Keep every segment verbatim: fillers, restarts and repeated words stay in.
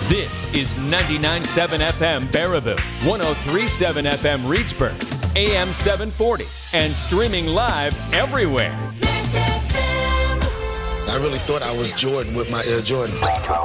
This is ninety-nine point seven F M Baraboo, one oh three point seven F M Reedsburg, A M seven forty, and streaming live everywhere. I really thought I was Jordan with my Air Jordan.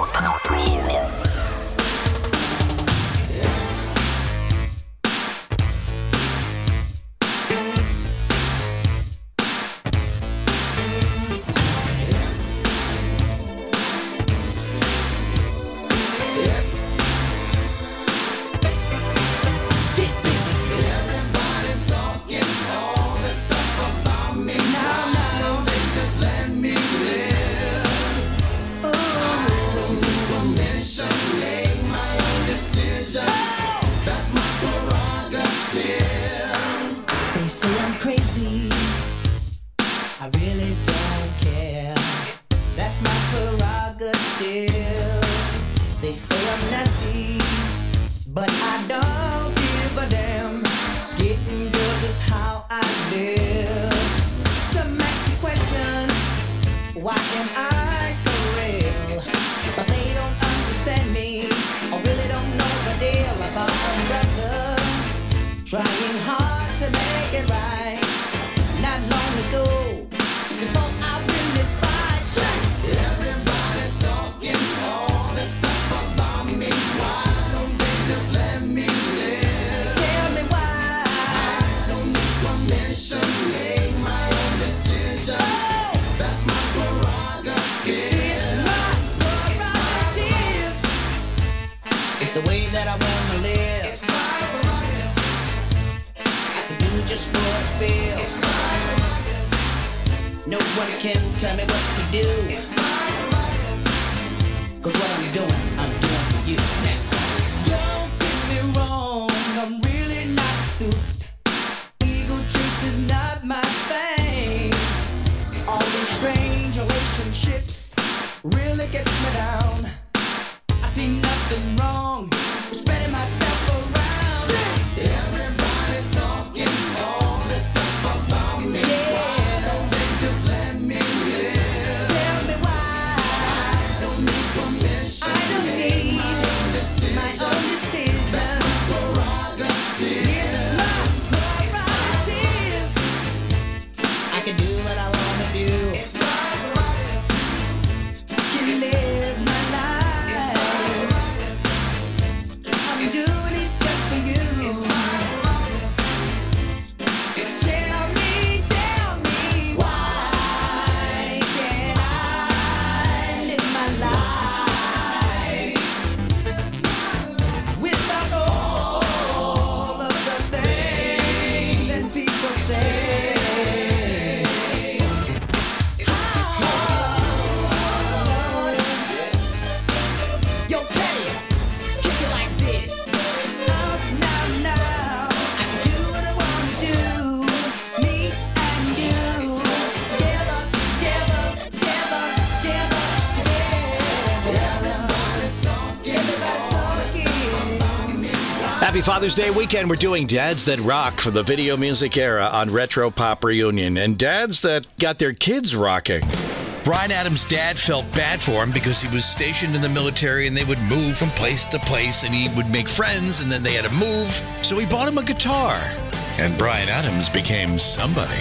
Happy Father's Day weekend. We're doing Dads That Rock from the video music era on Retro Pop Reunion, and dads that got their kids rocking. Bryan Adams' dad felt bad for him because he was stationed in the military and they would move from place to place and he would make friends and then they had to move. So he bought him a guitar, and Bryan Adams became somebody.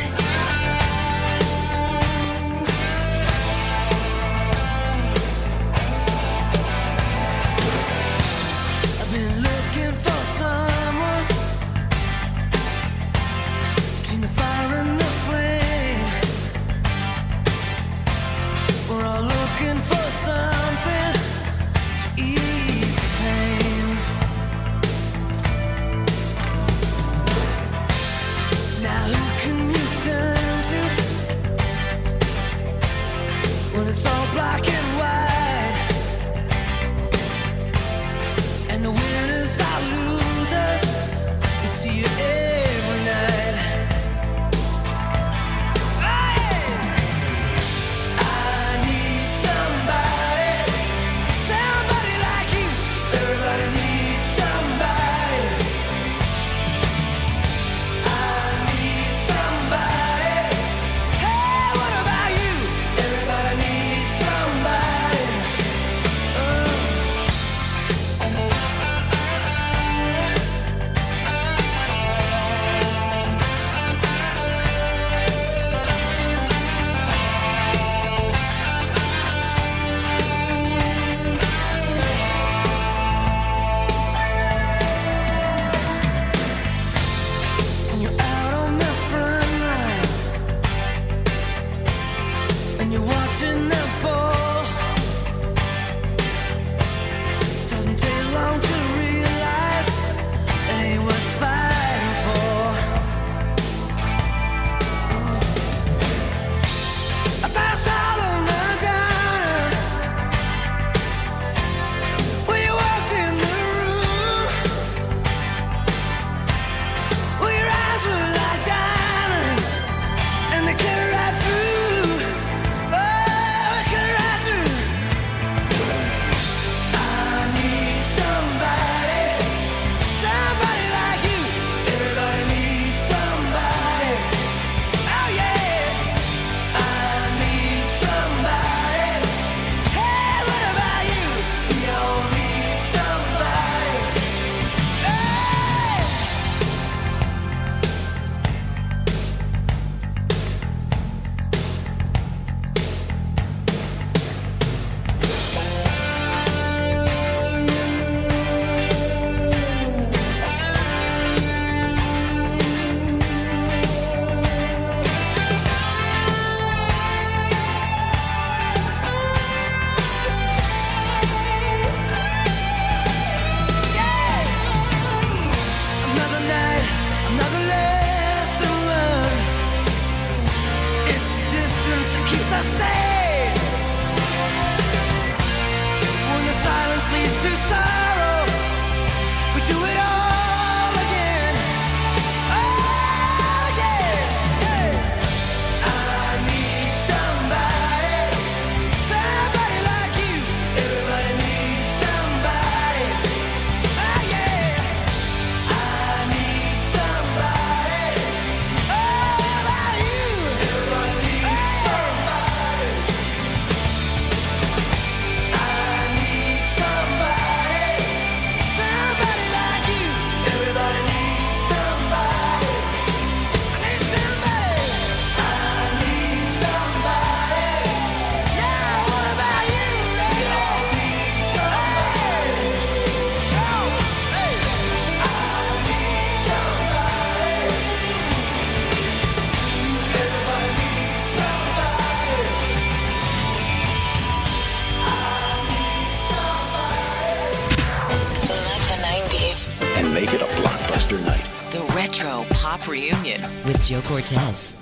Retro Pop Reunion with Joe Cortez.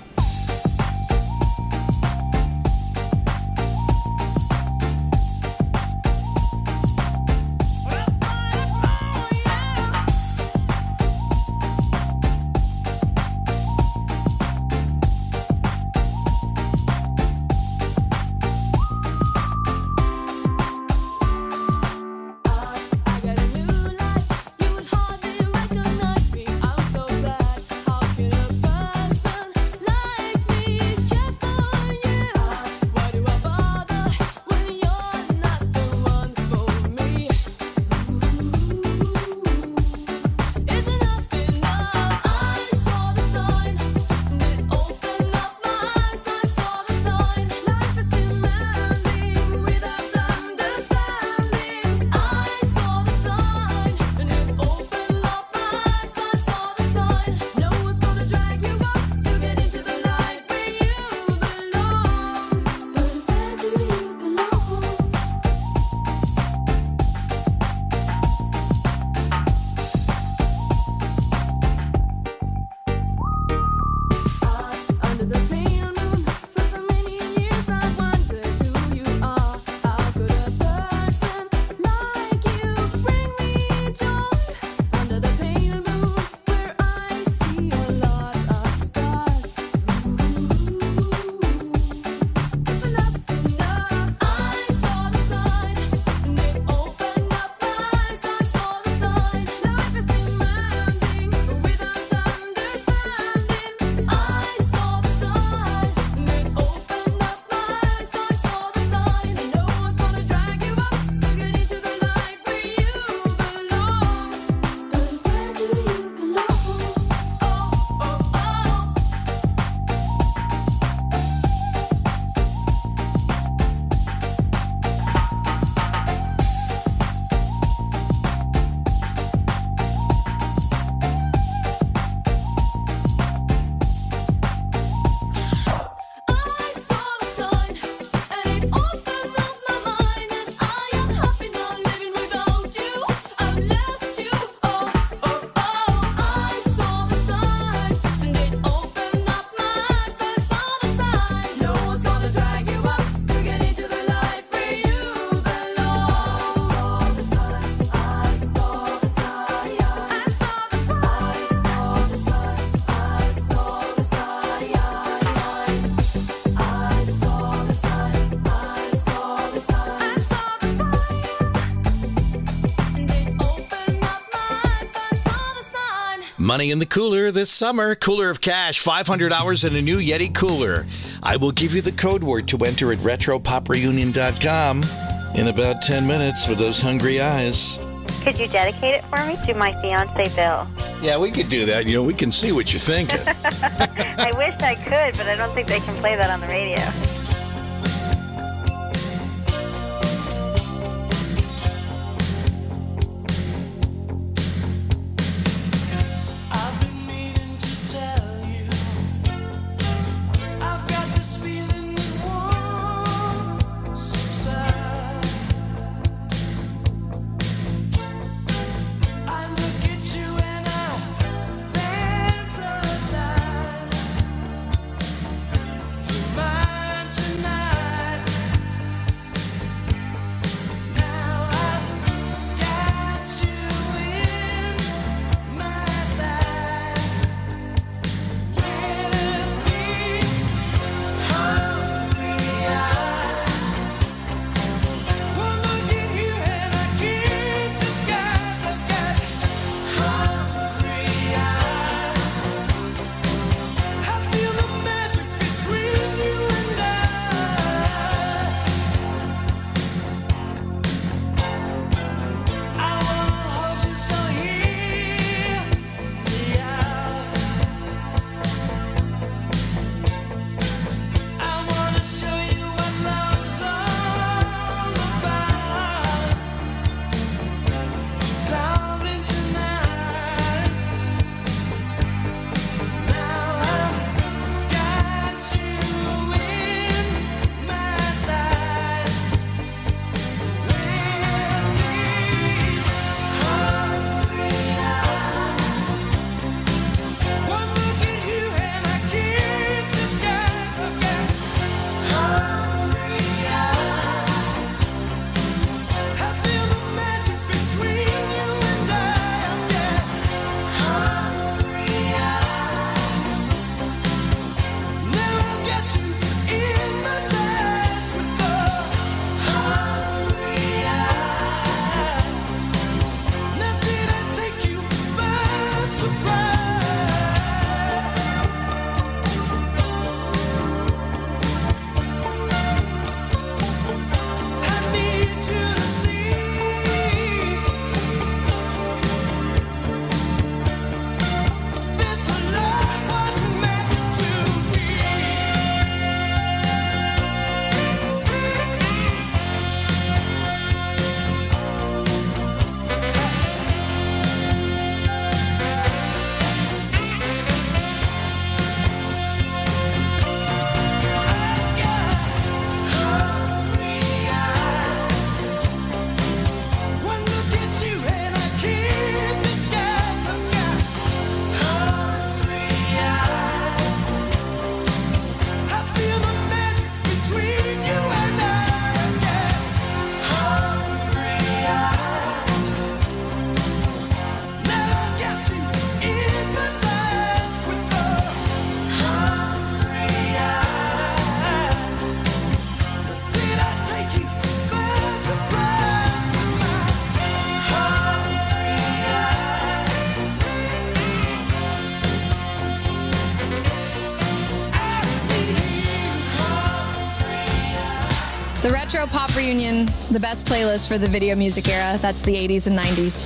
Money in the cooler this summer. Cooler of cash, five hundred hours and a new Yeti cooler. I will give you the code word to enter at retro pop reunion dot com in about ten minutes with those hungry eyes. Could you dedicate it for me to my fiancé, Bill? Yeah, we could do that. You know, we can see what you're thinking. I wish I could, but I don't think they can play that on the radio. Mind The Retro Pop Reunion, the best playlist for the video music era. That's the eighties and nineties.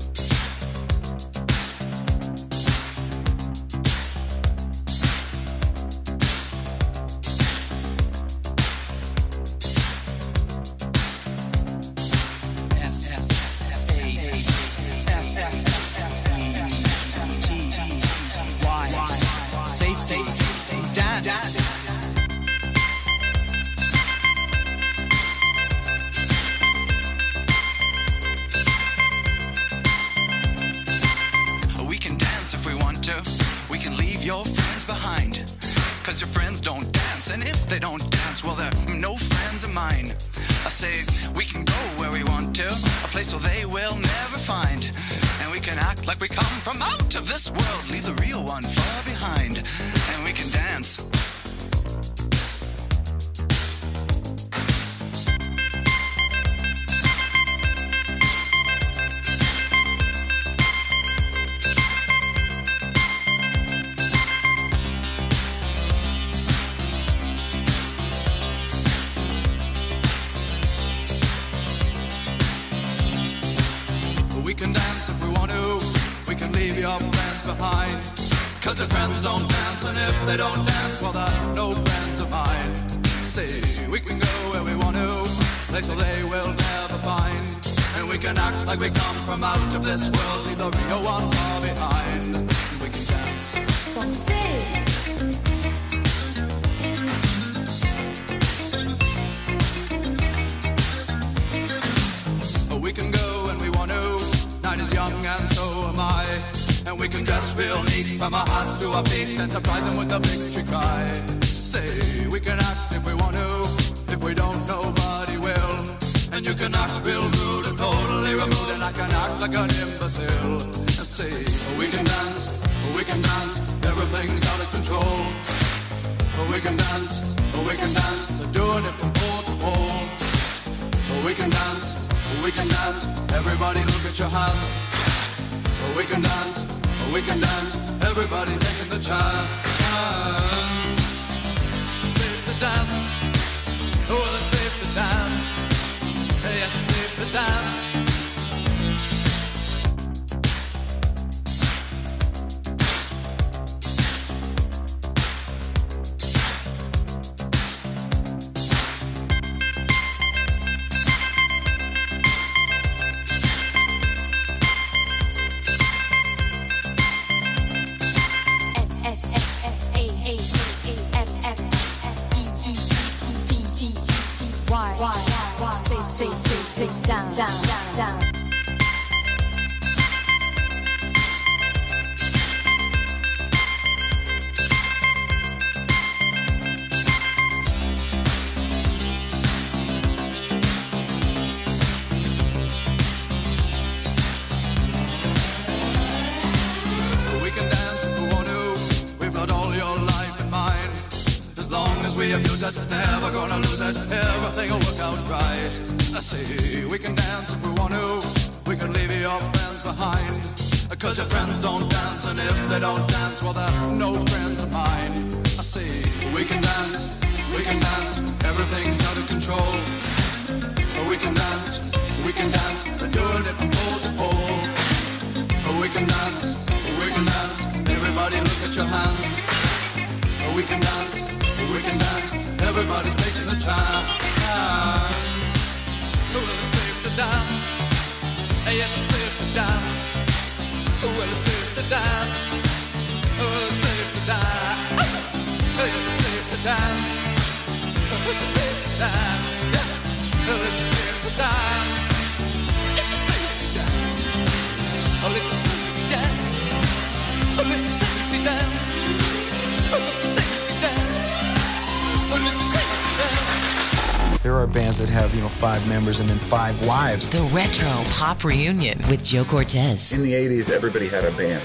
That have, you know, five members and then five wives. The Retro Pop Reunion with Joe Cortez. In the eighties, everybody had a band.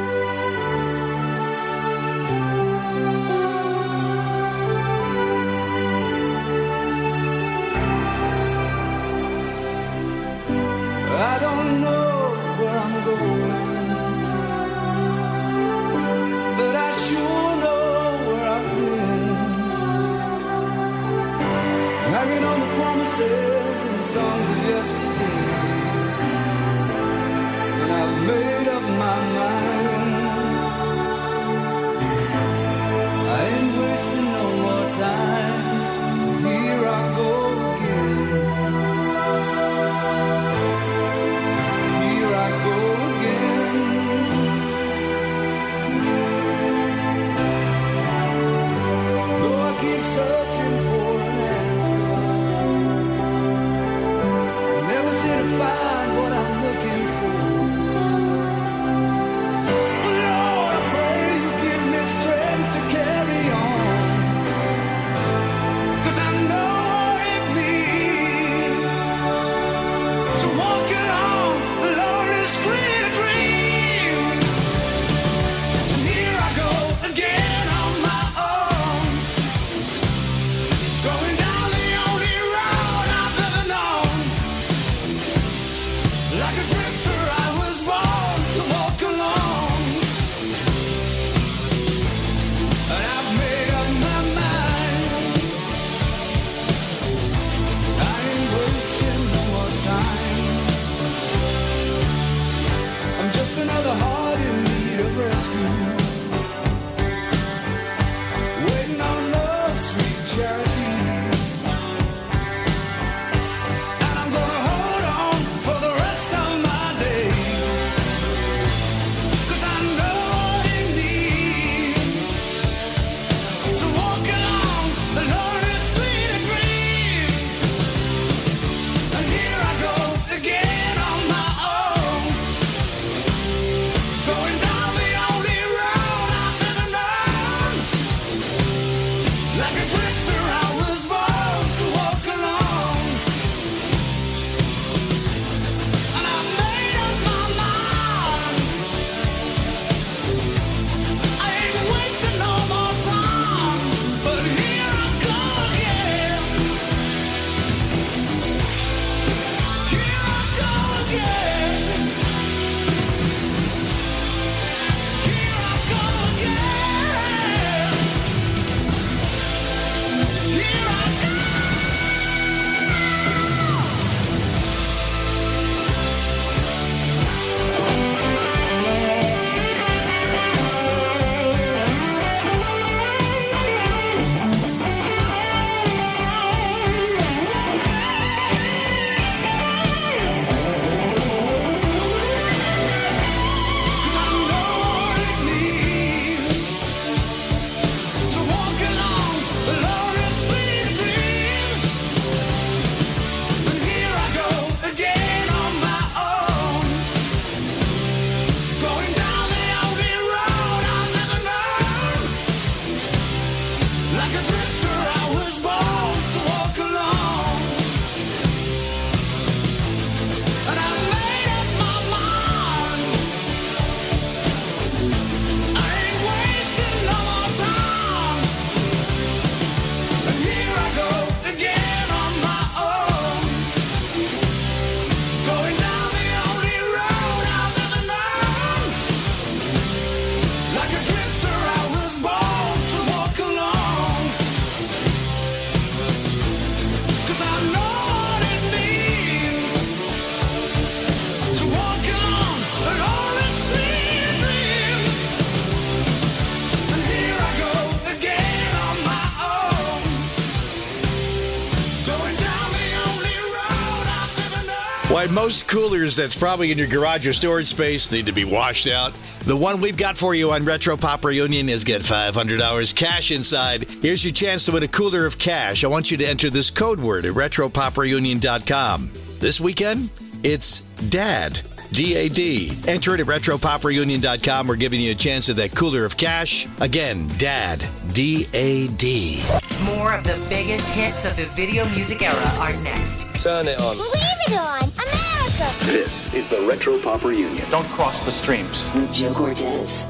I don't know where I'm going, but I sure know where I've been. Hanging on the another heart in need of rescue. Waiting on love, sweet charity. And I'm gonna hold on for the rest of my days. 'Cause I know what it means to walk along the lonely street of dreams. And here I go again on my own, going down the only road I've ever known. Like a drifter, I was born to walk alone. And I've made up my mind. I ain't wasting no more time. But here I go again. Here I go again. Here I go again. Here I go. Cause I know what it means to walk along the lonely street of dreams. And here I go again on my own, going down the only road I've ever known. Like a drifter, I was born to walk alone. And I've made up my mind. I ain't wasting no more time. And here I go again on my own, going down the only road I've ever known. Like a drifter, I was born to walk alone. 'Cause I know what it means to walk along the lonely street of dreams. And here I go again on my own, going down the only road I've ever known. Why most coolers that's probably in your garage or storage space need to be washed out. The one we've got for you on Retro Pop Reunion is get five hundred dollars cash inside. Here's your chance to win a cooler of cash. I want you to enter this code word at retro pop reunion dot com. This weekend, it's DAD. D A D. Enter it at retro pop reunion dot com. We're giving you a chance at that cooler of cash. Again, DAD. D A D. More of the biggest hits of the video music era are next. Turn it on. Leave it on. America. This is the Retro Pop Reunion. Don't cross the streams. With Joe Cortez.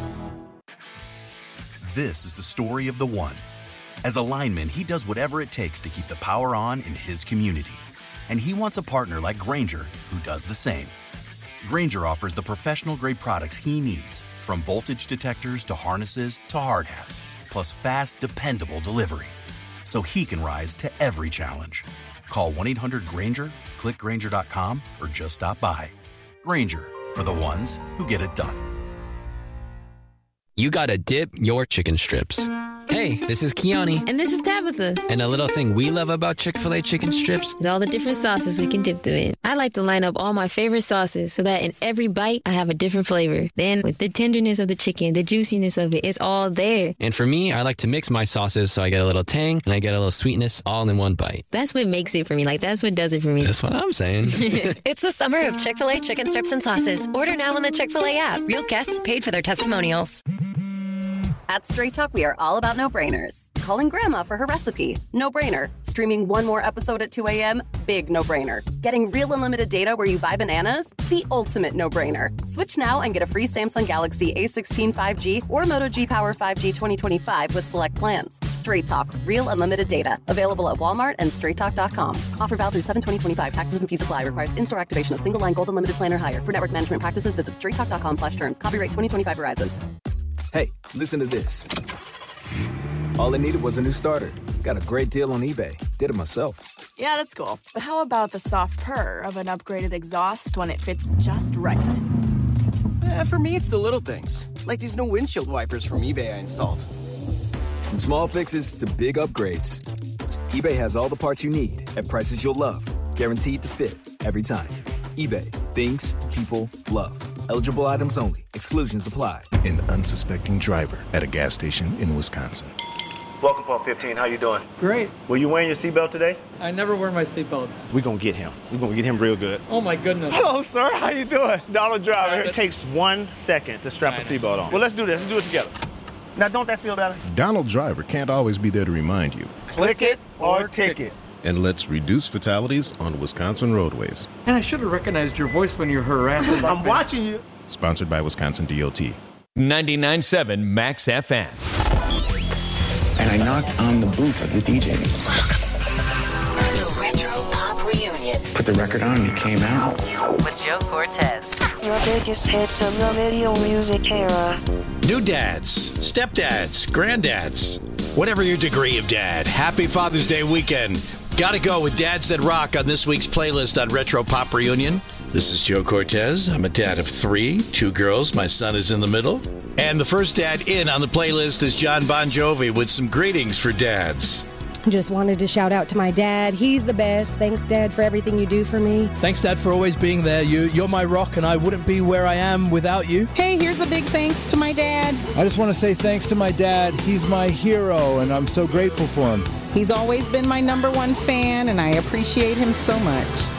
This is the story of the one. As a lineman, he does whatever it takes to keep the power on in his community. And he wants a partner like Grainger who does the same. Grainger offers the professional-grade products he needs, from voltage detectors to harnesses to hard hats, plus fast, dependable delivery, so he can rise to every challenge. Call one eight hundred Grainger, click Grainger dot com, or just stop by. Grainger, for the ones who get it done. You gotta dip your chicken strips. Hey, this is Kiani. And this is Tabitha. And a little thing we love about Chick-fil-A chicken strips is all the different sauces we can dip them in. I like to line up all my favorite sauces so that in every bite, I have a different flavor. Then with the tenderness of the chicken, the juiciness of it, it's all there. And for me, I like to mix my sauces so I get a little tang and I get a little sweetness all in one bite. That's what makes it for me. Like, that's what does it for me. That's what I'm saying. It's the summer of Chick-fil-A chicken strips and sauces. Order now on the Chick-fil-A app. Real guests paid for their testimonials. At Straight Talk, we are all about no-brainers. Calling grandma for her recipe, no-brainer. Streaming one more episode at two a.m., big no-brainer. Getting real unlimited data where you buy bananas, the ultimate no-brainer. Switch now and get a free Samsung Galaxy A sixteen five G or Moto G Power five G twenty twenty-five with select plans. Straight Talk, real unlimited data. Available at Walmart and straight talk dot com. Offer valid through seven twenty twenty-five. Taxes and fees apply. Requires in-store activation of single line gold unlimited plan or higher. For network management practices, visit straight talk dot com slash terms. Copyright twenty twenty-five Verizon. Hey, listen to this. All I needed was a new starter. Got a great deal on eBay. Did it myself. Yeah, that's cool. But how about the soft purr of an upgraded exhaust when it fits just right? Eh, for me, it's the little things, like these new windshield wipers from eBay I installed. From small fixes to big upgrades, eBay has all the parts you need at prices you'll love, guaranteed to fit every time. eBay, things people love. Eligible items only. Exclusions apply. An unsuspecting driver at a gas station in Wisconsin. Welcome, Pump fifteen. How you doing? Great. Were you wearing your seatbelt today? I never wear my seatbelt. We're going to get him. We're going to get him real good. Oh, my goodness. Hello, sir. How you doing? Donald Driver. It takes one second to strap a seatbelt on. Well, let's do this. Let's do it together. Now, don't that feel better? Donald Driver can't always be there to remind you. Click it or ticket. And let's reduce fatalities on Wisconsin roadways. And I should have recognized your voice when you're harassing. I'm watching you. Sponsored by Wisconsin D O T. ninety-nine point seven Max F M. And I knocked on the booth of the D J. The Retro Pop Reunion. Put the record on and it came out. With Joe Cortez. Your biggest hits of the video music era. New dads, stepdads, granddads, whatever your degree of dad. Happy Father's Day weekend. Gotta go with Dads That Rock on this week's playlist on Retro Pop Reunion. This is Joe Cortez. I'm a dad of three, two girls. My son is in the middle. And the first dad in on the playlist is John Bon Jovi with some greetings for dads. Just wanted to shout out to my dad. He's the best. Thanks, Dad, for everything you do for me. Thanks, Dad, for always being there. You, you're my rock, and I wouldn't be where I am without you. Hey, here's a big thanks to my dad. I just want to say thanks to my dad. He's my hero, and I'm so grateful for him. He's always been my number one fan, and I appreciate him so much.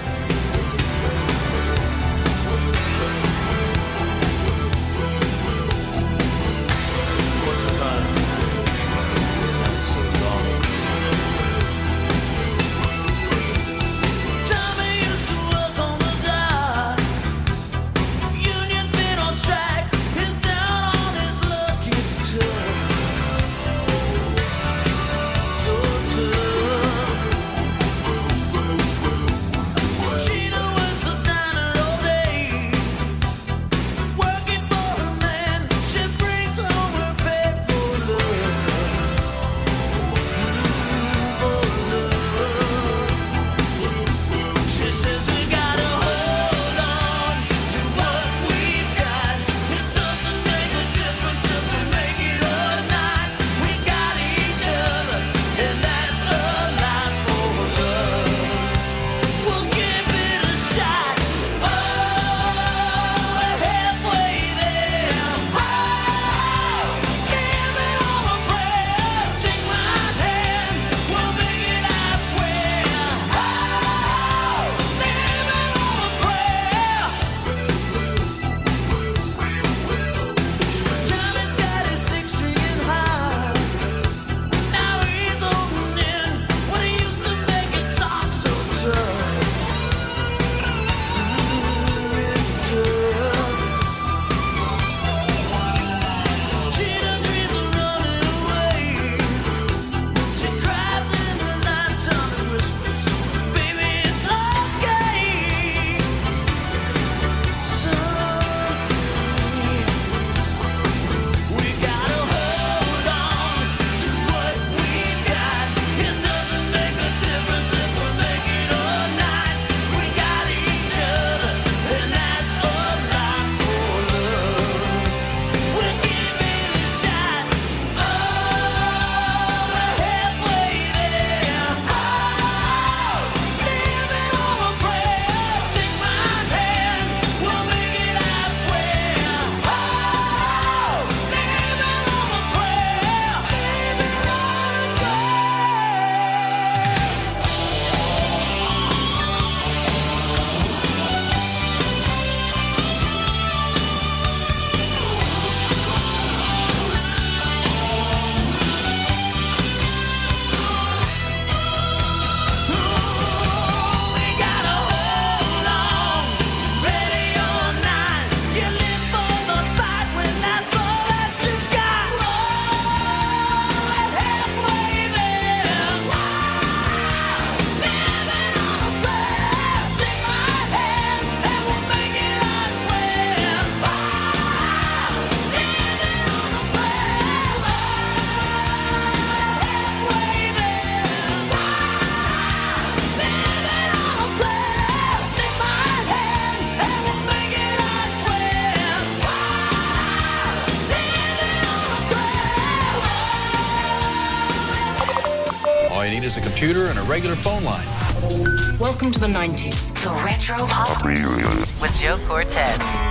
is a computer and a regular phone line. Welcome to the nineties. The Retro Pop Reunion with Joe Cortez.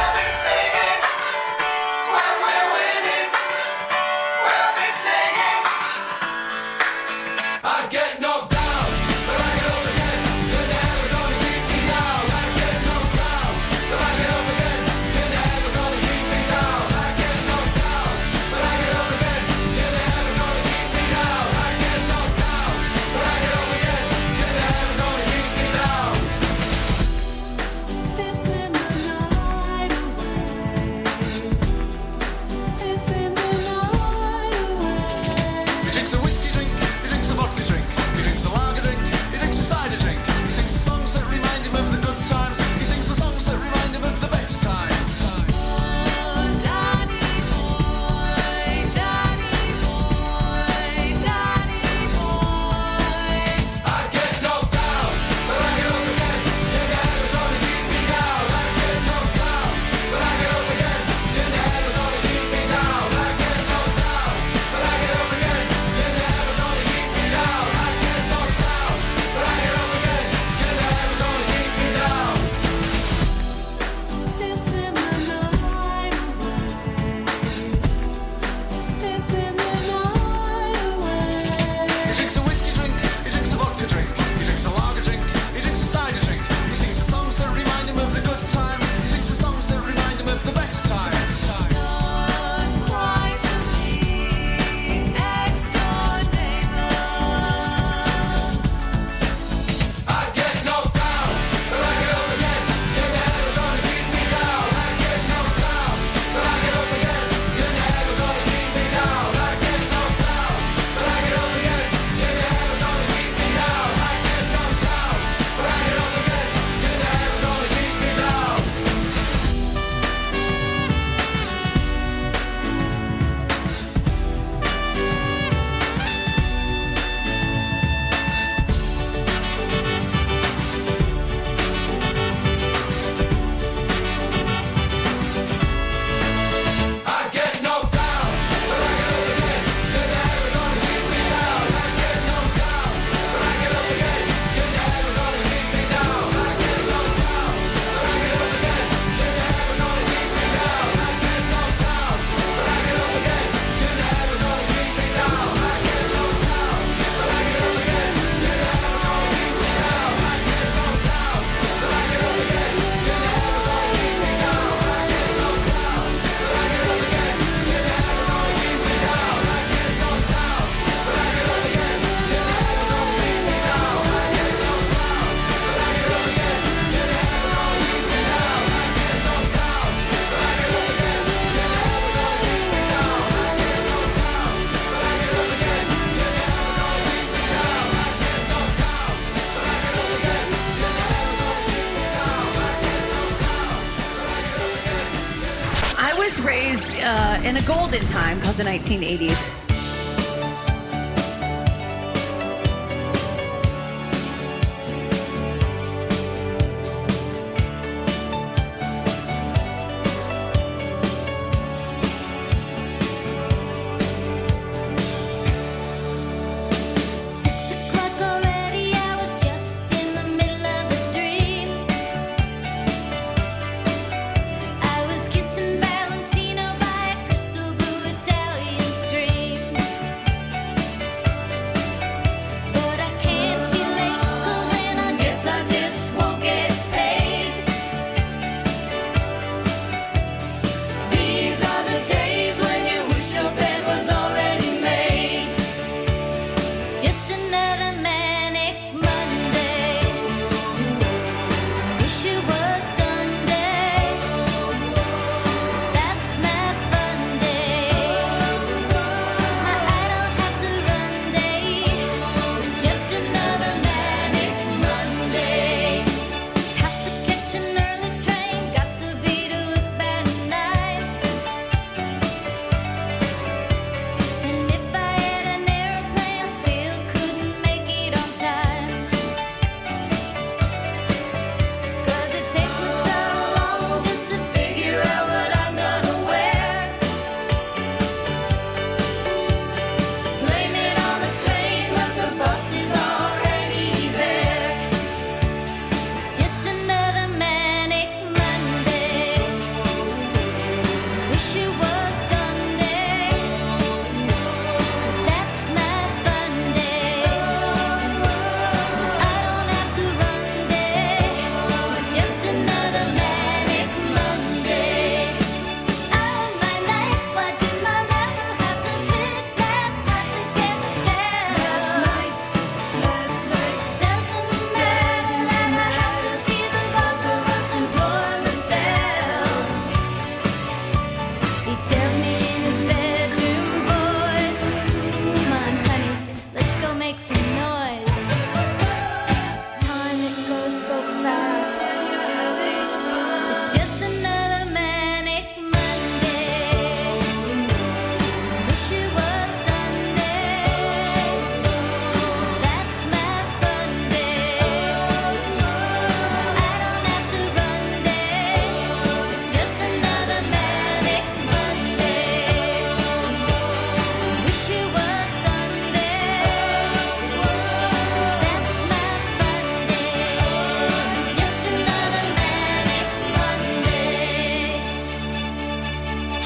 Raised uh, in a golden time called the nineteen eighties. Valentino by a crystal blue Italian stream.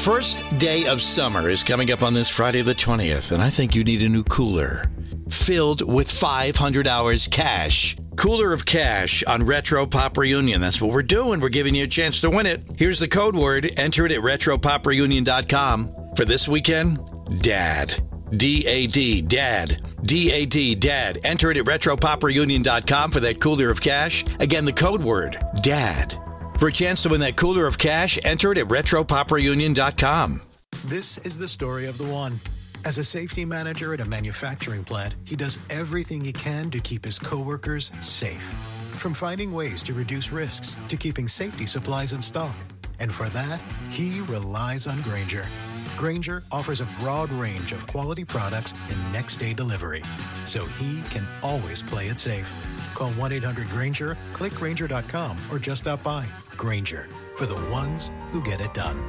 first day of summer is coming up on this Friday the twentieth, and I think you need a new cooler filled with five hundred hours cash. Cooler of cash on Retro Pop Reunion. That's what we're doing. We're giving you a chance to win it. Here's the code word. Enter it at retro pop reunion dot com. For this weekend, Dad. D A D, Dad. D A D, Dad. Enter it at retro pop reunion dot com for that cooler of cash. Again, the code word, Dad. For a chance to win that cooler of cash, enter it at retro pop reunion dot com. This is the story of the one. As a safety manager at a manufacturing plant, he does everything he can to keep his coworkers safe. From finding ways to reduce risks to keeping safety supplies in stock. And for that, he relies on Grainger. Grainger offers a broad range of quality products and next-day delivery, so he can always play it safe. Call one eight hundred Grainger, click Grainger dot com, or just stop by. Grainger, for the ones who get it done.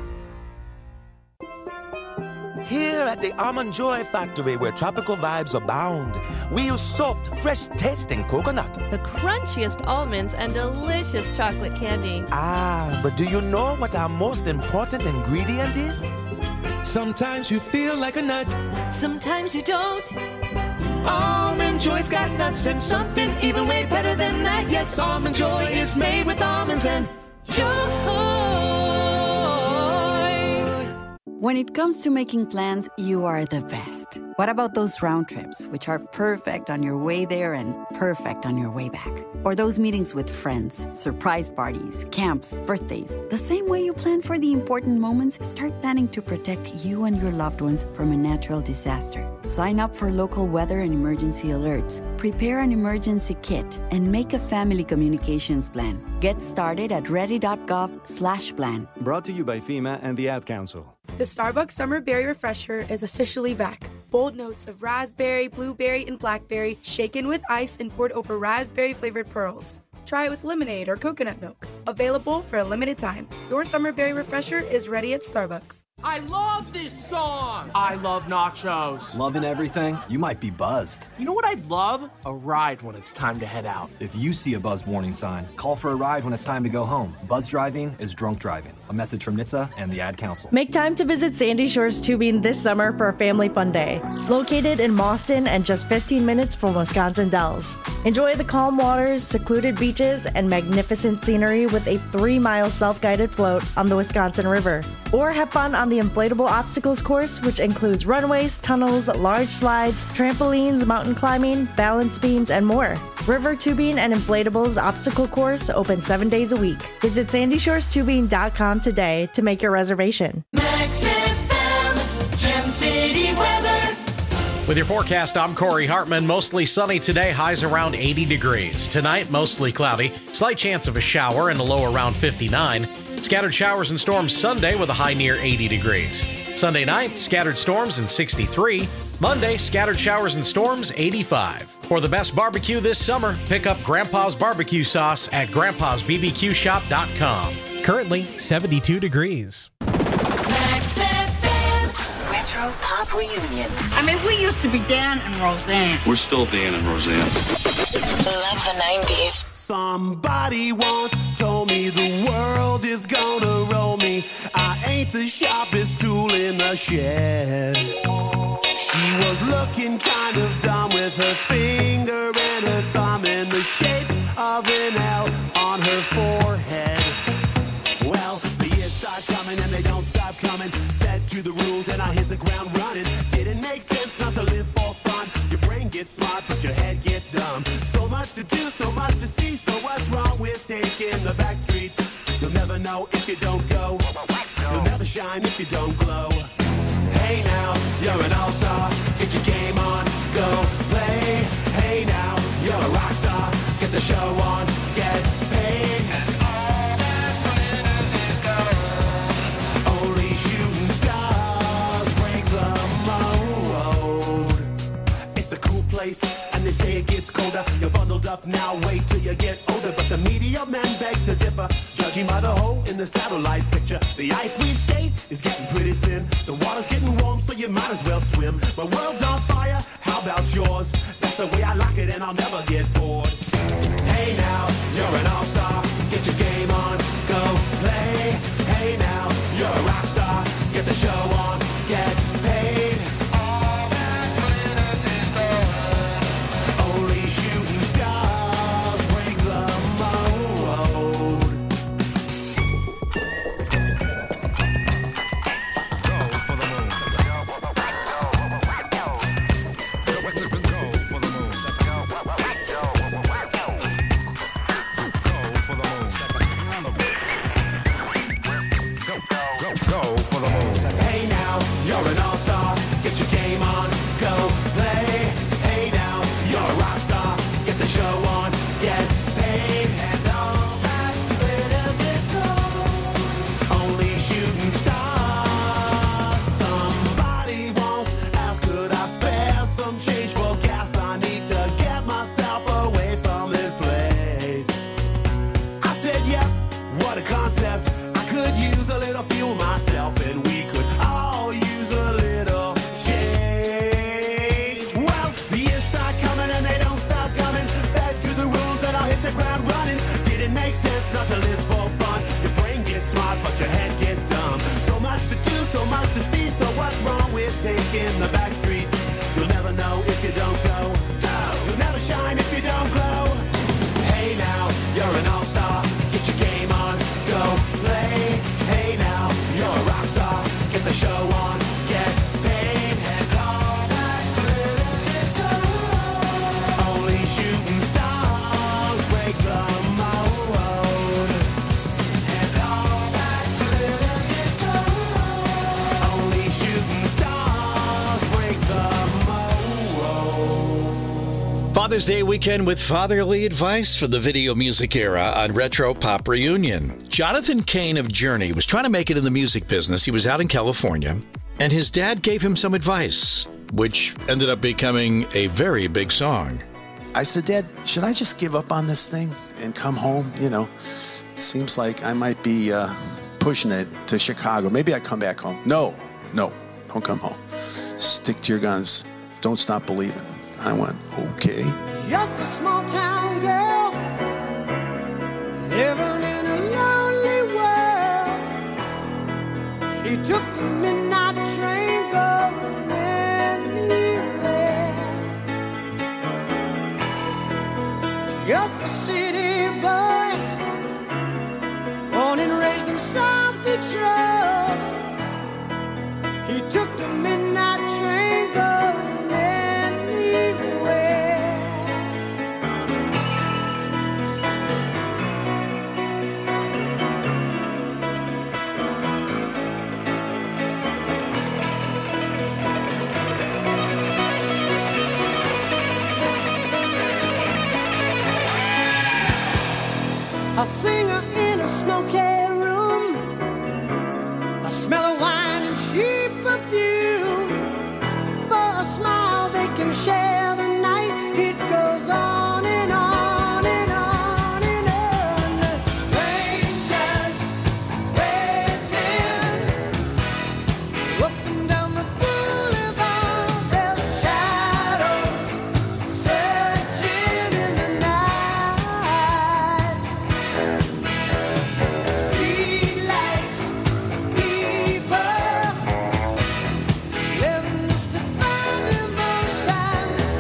Here at the Almond Joy Factory, where tropical vibes abound, we use soft, fresh-tasting coconut. The crunchiest almonds and delicious chocolate candy. Ah, but do you know what our most important ingredient is? Sometimes you feel like a nut. Sometimes you don't. Almond Joy's got nuts and something even way better than that. Yes, Almond Joy is made with almonds and joy. When it comes to making plans, you are the best. What about those round trips, which are perfect on your way there and perfect on your way back? Or those meetings with friends, surprise parties, camps, birthdays. The same way you plan for the important moments, start planning to protect you and your loved ones from a natural disaster. Sign up for local weather and emergency alerts. Prepare an emergency kit and make a family communications plan. Get started at ready.gov slash plan. Brought to you by FEMA and the Ad Council. The Starbucks Summer Berry Refresher is officially back. Bold notes of raspberry, blueberry, and blackberry shaken with ice and poured over raspberry-flavored pearls. Try it with lemonade or coconut milk. Available for a limited time. Your Summer Berry Refresher is ready at Starbucks. I love this song! I love nachos. Loving everything? You might be buzzed. You know what I'd love? A ride when it's time to head out. If you see a buzzed warning sign, call for a ride when it's time to go home. Buzz driving is drunk driving. A message from N H T S A and the Ad Council. Make time to visit Sandy Shores Tubing this summer for a family fun day. Located in Mauston and just fifteen minutes from Wisconsin Dells. Enjoy the calm waters, secluded beaches, and magnificent scenery with a three-mile self-guided float on the Wisconsin River. Or have fun on the inflatable obstacles course, which includes runways, tunnels, large slides, trampolines, mountain climbing, balance beams, and more. River Tubing and Inflatables Obstacle Course open seven days a week. Visit sandy shores tubing dot com today to make your reservation. Max F M, Gem City weather. With your forecast, I'm Corey Hartman. Mostly sunny today, highs around eighty degrees. Tonight, mostly cloudy, slight chance of a shower and a low around fifty-nine. Scattered showers and storms Sunday with a high near eighty degrees. Sunday night, scattered storms and sixty-three. Monday, scattered showers and storms, eighty-five. For the best barbecue this summer, pick up Grandpa's Barbecue Sauce at grandpas b b q shop dot com. Currently, seventy-two degrees. Max F M, Retro Pop Reunion. I mean, we used to be Dan and Roseanne. We're still Dan and Roseanne. Love the nineties. Somebody once told me the world is gonna roll me. I ain't the sharpest tool in the shed. She was looking kind of dumb with her finger and her thumb in the shape of an L on her forehead. Well, the years start coming and they don't stop coming. Fed to the rules and I hit the ground running. Didn't make sense not to live for fun. Your brain gets smart but your head gets dumb. So much to do, so much to see. So what's wrong with taking the back streets? You'll never know if you don't go. You'll never shine if you don't glow. Hey now, you're an all-star. Get your game on, go play. Hey now, you're a rock star. Get the show on, get paid. And all that glitters is gold. Only shooting stars break the mold. It's a cool place, and they say it gets colder. You're bundled up now, wait till you get older. But the media men beg to differ, judging by the hole in the satellite picture. The ice we skate is getting pretty thin. The water's getting warm, so you might as well swim. My world's on fire, how about yours? That's the way I like it, and I'll never get bored. Hey now, you're an all-star. Get your game on, go play. Hey now, you're a rock star. Get the show on, get paid. All that glitters is gold. Only shooting stars break the mold. Go for the moon. Hey now, you're an all-star. Get your game on, go play. Hey now, you're a rock star. Get the show on, get paid. And all that glitters is gold. Only shooting stars. Somebody once asked, could I spare some change for gas? I need to get myself away from this place. I said, yep, what a concept. I could use a little fuel myself, and we could all use a little change. Well, the years start coming and they don't stop coming. Back to the rules and I'll hit the ground running. Didn't make sense not to live for fun. Your brain gets smart, but your head gets dumb. So much to do, so much to see. So what's wrong with taking the back streets? You'll never know if you don't go. You'll never shine if you don't glow. Hey now, you're an all-star. Get your game on, go play. Hey now, you're a rock star. Get the show on, get paid. And all that glitters is gold. Only shooting stars break the mold. And all that glitters is gold. Only shooting stars break the mold. Father's Day weekend with fatherly advice for the video music era on Retro Pop Reunion. Jonathan Cain of Journey was trying to make it in the music business. He was out in California, and his dad gave him some advice, which ended up becoming a very big song. I said, Dad, should I just give up on this thing and come home? You know, seems like I might be uh, pushing it to Chicago. Maybe I come back home. No, no, don't come home. Stick to your guns. Don't stop believing. I went, okay. Just a small town girl living in a lonely world. She took the midnight train going anywhere. Just a city boy, born and raised in South Detroit. He took the midnight train going anywhere. A singer in a smoky room, a smell of wine and cheap perfume. For a smile they can share the night. It goes on and on and on and on. Strangers waiting up and down the boulevard. Their shadows searching in the night. Streetlights, people living just to find emotion.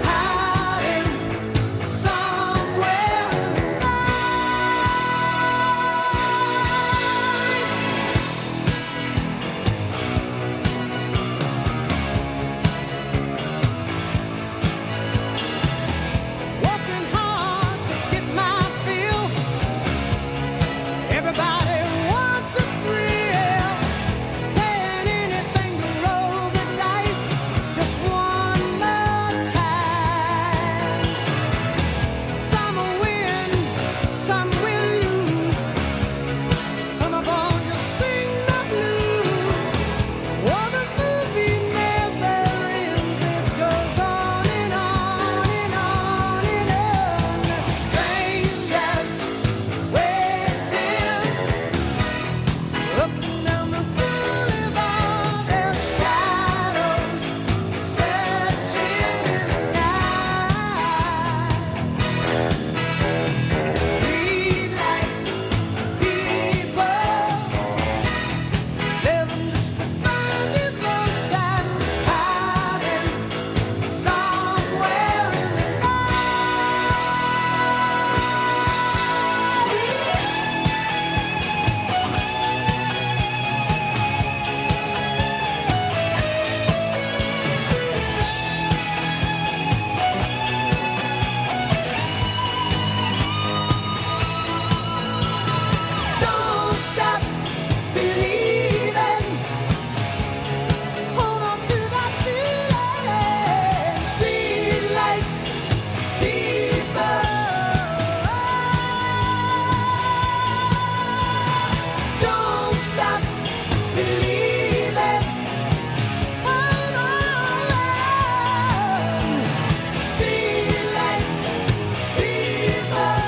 believe it. Hold on. Streetlights, people.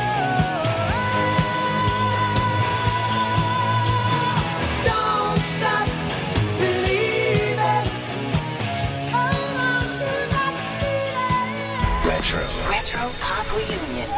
Don't stop, believe it. Hold on to that feeling. Retro. Retro Pop Reunion.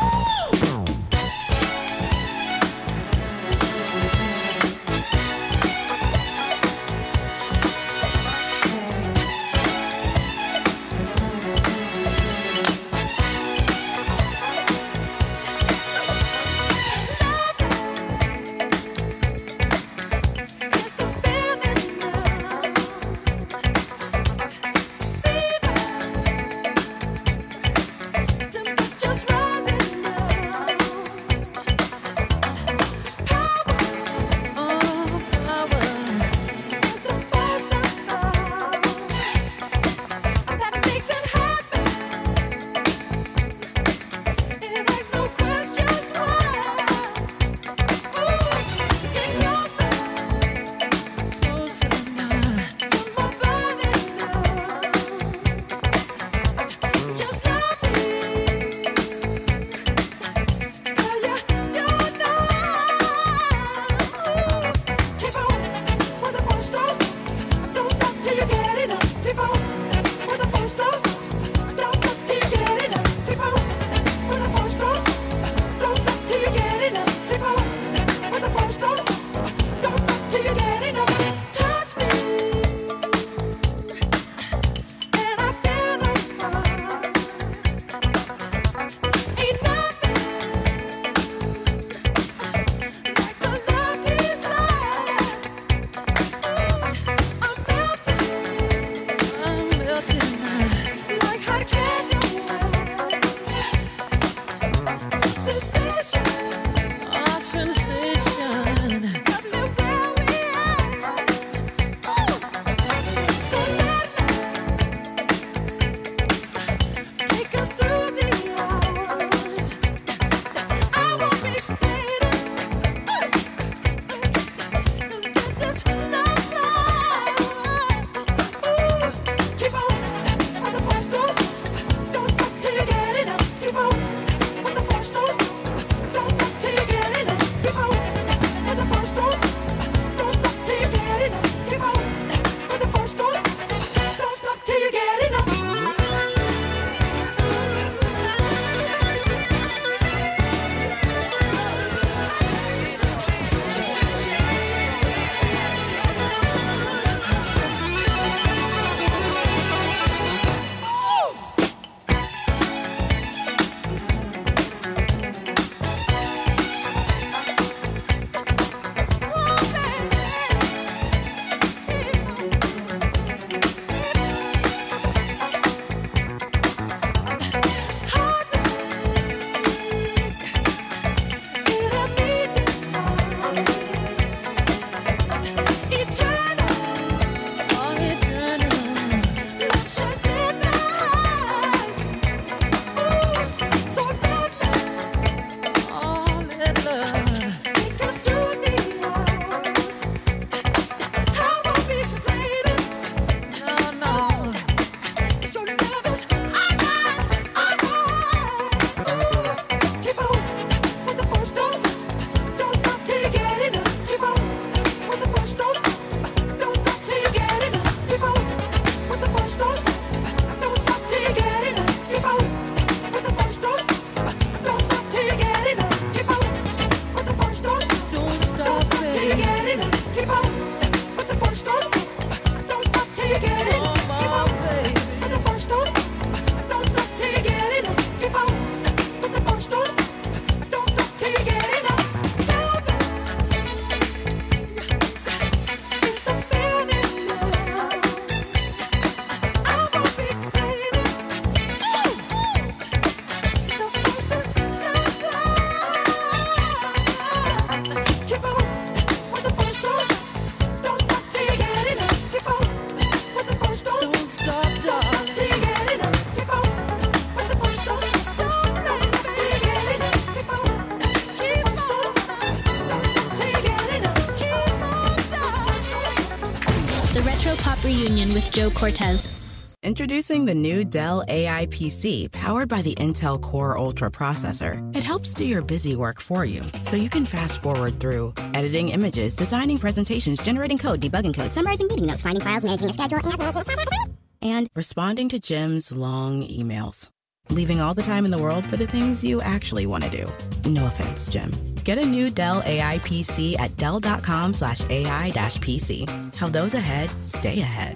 The Retro Pop Reunion with Joe Cortez. Introducing the new Dell A I P C, powered by the Intel Core Ultra processor. It helps do your busy work for you, so you can fast forward through editing images, designing presentations, generating code, debugging code, summarizing meeting notes, finding files, making a schedule, and responding to Jim's long emails. Leaving all the time in the world for the things you actually want to do. No offense, Jim. Get a new Dell A I P C at dell.com slash AI dash PC. How those ahead stay ahead.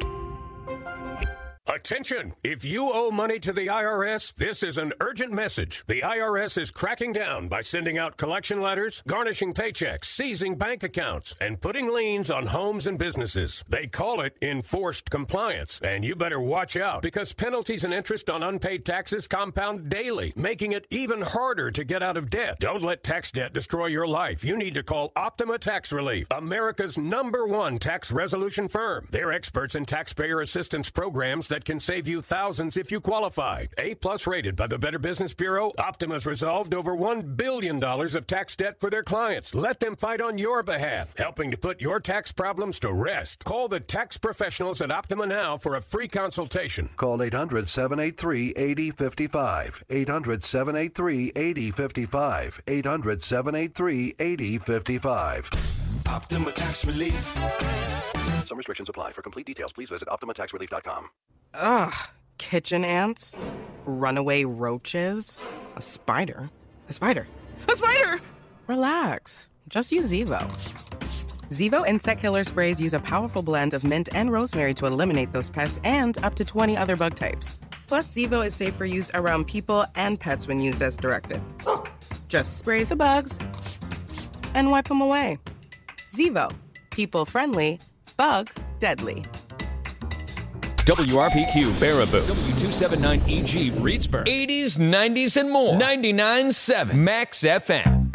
Attention! If you owe money to the I R S, this is an urgent message. The I R S is cracking down by sending out collection letters, garnishing paychecks, seizing bank accounts, and putting liens on homes and businesses. They call it enforced compliance, and you better watch out because penalties and interest on unpaid taxes compound daily, making it even harder to get out of debt. Don't let tax debt destroy your life. You need to call Optima Tax Relief, America's number one tax resolution firm. They're experts in taxpayer assistance programs that can save you thousands if you qualify. A-plus rated by the Better Business Bureau, Optima's resolved over one billion dollars of tax debt for their clients. Let them fight on your behalf, helping to put your tax problems to rest. Call the tax professionals at Optima now for a free consultation. Call eight hundred, seven eight three, eight zero five five. eight hundred, seven eight three, eight zero five five. eight hundred, seven eight three, eight zero five five. Optima Tax Relief. Some restrictions apply. For complete details, please visit optima tax relief dot com. Ugh. Kitchen ants, runaway roaches, a spider. A spider. A spider! Relax. Just use Zevo. Zevo insect killer sprays use a powerful blend of mint and rosemary to eliminate those pests and up to twenty other bug types. Plus, Zevo is safe for use around people and pets when used as directed. Just spray the bugs and wipe them away. Zevo. People friendly, bug deadly. W R P Q Baraboo, W two seventy-nine E G Reedsburg, eighties, nineties, and more, ninety-nine point seven Max F M.